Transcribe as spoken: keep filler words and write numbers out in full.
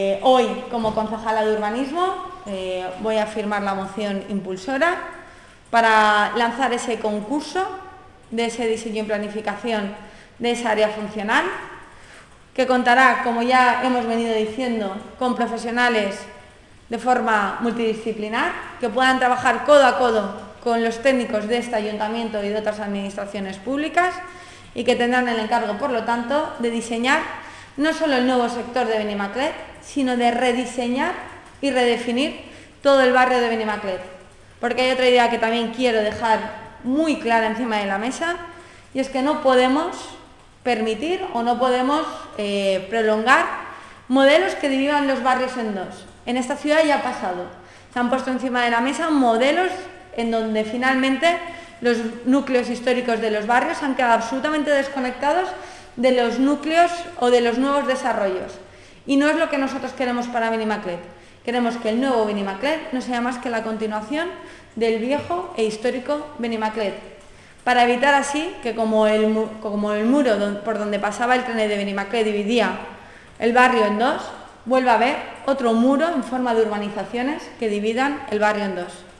Eh, hoy, como concejala de urbanismo, eh, voy a firmar la moción impulsora para lanzar ese concurso de ese diseño y planificación de esa área funcional, que contará, como ya hemos venido diciendo, con profesionales de forma multidisciplinar, que puedan trabajar codo a codo con los técnicos de este ayuntamiento y de otras administraciones públicas, y que tendrán el encargo, por lo tanto, de diseñar no solo el nuevo sector de Benimaclet, sino de rediseñar y redefinir todo el barrio de Benimaclet. Porque hay otra idea que también quiero dejar muy clara encima de la mesa, y es que no podemos permitir o no podemos eh, prolongar modelos que dividan los barrios en dos. En esta ciudad ya ha pasado. Se han puesto encima de la mesa modelos en donde finalmente los núcleos históricos de los barrios han quedado absolutamente desconectados de los núcleos o de los nuevos desarrollos. Y no es lo que nosotros queremos para Benimaclet. Queremos que el nuevo Benimaclet no sea más que la continuación del viejo e histórico Benimaclet, para evitar así que, como el, como el muro por donde pasaba el tren de Benimaclet dividía el barrio en dos, vuelva a haber otro muro en forma de urbanizaciones que dividan el barrio en dos.